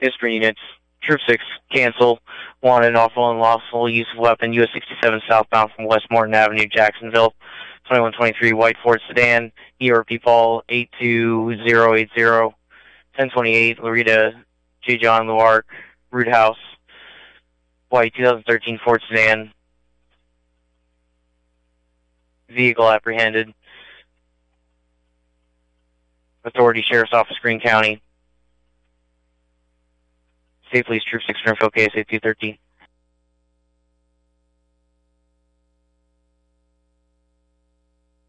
History units. Troop 6, cancel. Wanted awful and lawful use of weapon. US 67 southbound from West Morton Avenue, Jacksonville. 2123 White Ford sedan. ERP Paul 82080. 1028 Loretta J. John Luark, Root House. White 2013 Ford sedan. Vehicle apprehended. Authority Sheriff's Office, Greene County. State Police Troop 6 Springfield, KSA 213.